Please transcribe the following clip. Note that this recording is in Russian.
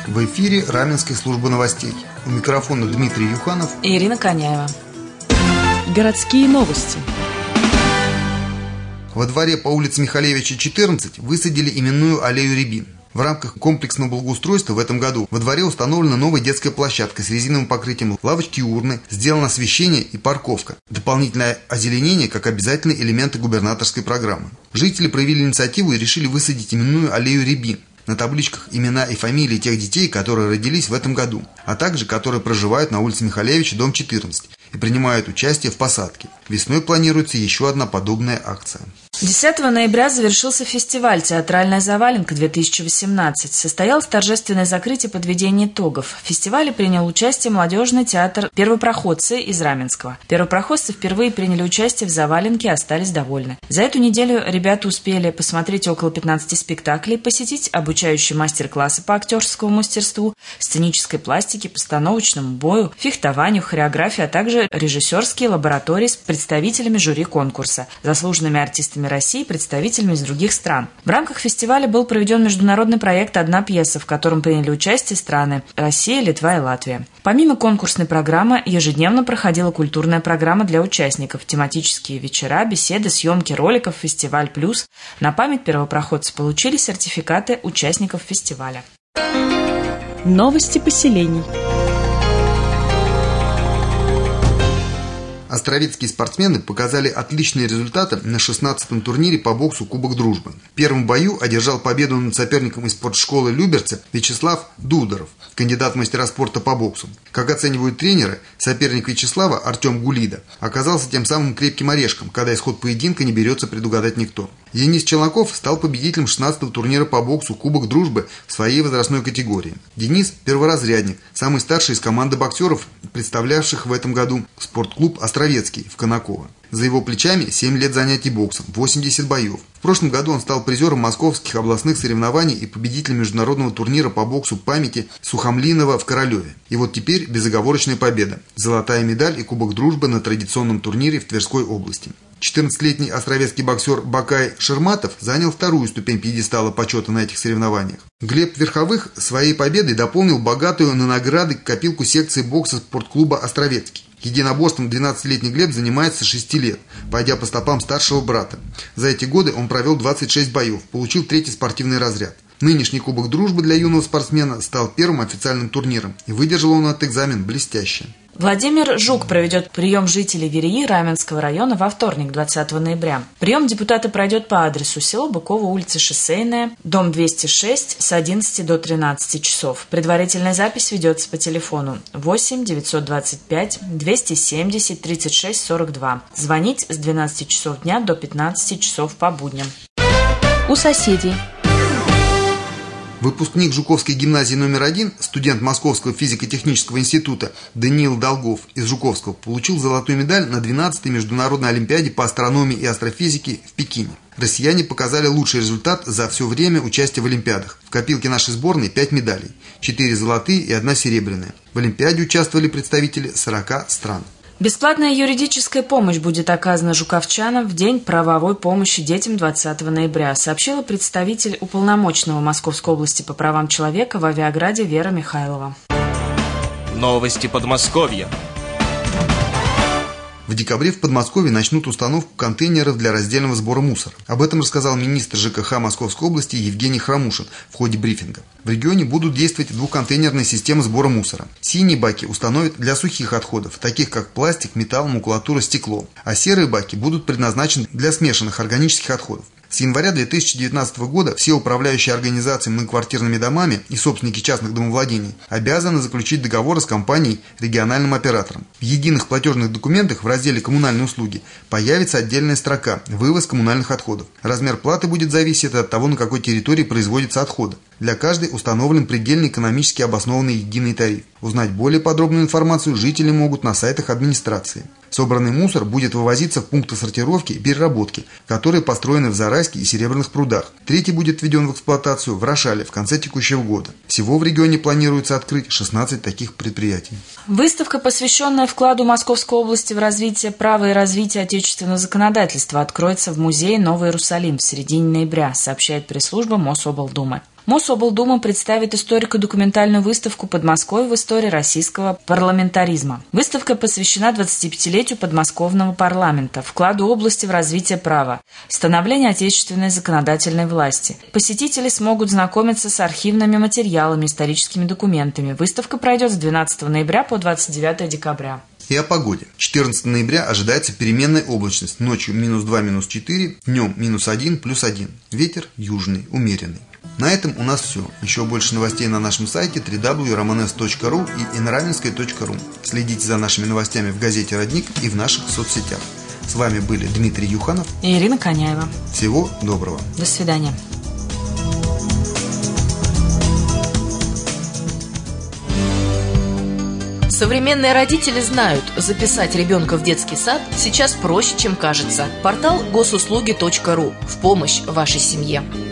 В эфире Раменская служба новостей. У микрофона Дмитрий Юханов и Ирина Коняева. Городские новости. Во дворе по улице Михалевича, 14 высадили именную аллею рябин. В рамках комплексного благоустройства в этом году во дворе установлена новая детская площадка с резиновым покрытием, лавочки и урны, сделано освещение и парковка. Дополнительное озеленение как обязательные элементы губернаторской программы. Жители проявили инициативу и решили высадить именную аллею рябин. На табличках имена и фамилии тех детей, которые родились в этом году, а также которые проживают на улице Михалевича, дом 14, и принимают участие в посадке. Весной планируется еще одна подобная акция. 10 ноября завершился фестиваль «Театральная заваленка-2018». Состоялось торжественное закрытие подведения итогов. В фестивале принял участие молодежный театр «Первопроходцы» из Раменского. Первопроходцы впервые приняли участие в заваленке и остались довольны. За эту неделю ребята успели посмотреть около 15 спектаклей, посетить обучающие мастер-классы по актерскому мастерству, сценической пластике, постановочному бою, фехтованию, хореографии, а также режиссерские лаборатории с представителями жюри конкурса, заслуженными артистами России и представителями из других стран. В рамках фестиваля был проведен международный проект «Одна пьеса», в котором приняли участие страны Россия, Литва и Латвия. Помимо конкурсной программы, ежедневно проходила культурная программа для участников, тематические вечера, беседы, съемки роликов, фестиваль плюс. На память первопроходцы получили сертификаты участников фестиваля. Новости поселений. Островецкие спортсмены показали отличные результаты на 16-м турнире по боксу «Кубок дружбы». В первом бою одержал победу над соперником из спортшколы Люберцы Вячеслав Дударов, кандидат в мастера спорта по боксу. Как оценивают тренеры, соперник Вячеслава Артем Гулида оказался тем самым крепким орешком, когда исход поединка не берется предугадать никто. Денис Челноков стал победителем 16-го турнира по боксу «Кубок дружбы» в своей возрастной категории. Денис – перворазрядник, самый старший из команды боксеров, представлявших в этом году спортклуб «Островецкий» в Конаково. За его плечами 7 лет занятий боксом, 80 боев. В прошлом году он стал призером московских областных соревнований и победителем международного турнира по боксу памяти Сухомлинова в Королеве. И вот теперь безоговорочная победа. Золотая медаль и Кубок дружбы на традиционном турнире в Тверской области. 14-летний островецкий боксер Бакай Шерматов занял вторую ступень пьедестала почета на этих соревнованиях. Глеб Верховых своей победой дополнил богатую на награды копилку секции бокса спортклуба «Островецкий». Единоборством 12-летний Глеб занимается 6 лет, пойдя по стопам старшего брата. За эти годы он провел 26 боев, получил 3-й спортивный разряд. Нынешний Кубок дружбы для юного спортсмена стал первым официальным турниром, и выдержал он этот экзамен блестяще. Владимир Жук проведет прием жителей Вереи Раменского района во вторник, 20 ноября. Прием депутата пройдет по адресу село Быково, улица Шоссейная, дом 206, с 11 до 13 часов. Предварительная запись ведется по телефону 8 925 270 36 42. Звонить с 12 часов дня до 15 часов по будням. У соседей. Выпускник Жуковской гимназии номер 1, студент Московского физико-технического института Даниил Долгов из Жуковского получил золотую медаль на 12-й международной олимпиаде по астрономии и астрофизике в Пекине. Россияне показали лучший результат за все время участия в олимпиадах. В копилке нашей сборной 5 медалей, 4 золотые и 1 серебряная. В олимпиаде участвовали представители 40 стран. Бесплатная юридическая помощь будет оказана жуковчанам в День правовой помощи детям 20 ноября, сообщила представитель уполномоченного Московской области по правам человека в Авиаграде Вера Михайлова. Новости Подмосковья. В декабре в Подмосковье начнут установку контейнеров для раздельного сбора мусора. Об этом рассказал министр ЖКХ Московской области Евгений Хромушин в ходе брифинга. В регионе будут действовать двухконтейнерные системы сбора мусора. Синие баки установят для сухих отходов, таких как пластик, металл, макулатура, стекло. А серые баки будут предназначены для смешанных органических отходов. С января 2019 года все управляющие организации многоквартирными домами и собственники частных домовладений обязаны заключить договоры с компанией региональным оператором. В единых платежных документах в разделе «Коммунальные услуги» появится отдельная строка «Вывоз коммунальных отходов». Размер платы будет зависеть от того, на какой территории производятся отходы. Для каждой установлен предельно экономически обоснованный единый тариф. Узнать более подробную информацию жители могут на сайтах администрации. Собранный мусор будет вывозиться в пункты сортировки и переработки, которые построены в Зарайске и Серебряных прудах. Третий будет введен в эксплуатацию в Рошале в конце текущего года. Всего в регионе планируется открыть 16 таких предприятий. Выставка, посвященная вкладу Московской области в развитие права и развитие отечественного законодательства, откроется в музее Новый Иерусалим в середине ноября, сообщает пресс-служба Мособлдумы. Мособлдума представит историко-документальную выставку «Подмосковье в истории российского парламентаризма». Выставка посвящена 25-летию подмосковного парламента, вкладу области в развитие права, становлению отечественной законодательной власти. Посетители смогут знакомиться с архивными материалами, историческими документами. Выставка пройдет с 12 ноября по 29 декабря. И о погоде. 14 ноября ожидается переменная облачность. Ночью -2, -4, днем -1, +1. Ветер южный, умеренный. На этом у нас все. Еще больше новостей на нашем сайте www.romanes.ru и inravenskoye.ru. Следите за нашими новостями в газете «Родник» и в наших соцсетях. С вами были Дмитрий Юханов и Ирина Коняева. Всего доброго. До свидания. Современные родители знают, записать ребенка в детский сад сейчас проще, чем кажется. Портал госуслуги.ру в помощь вашей семье.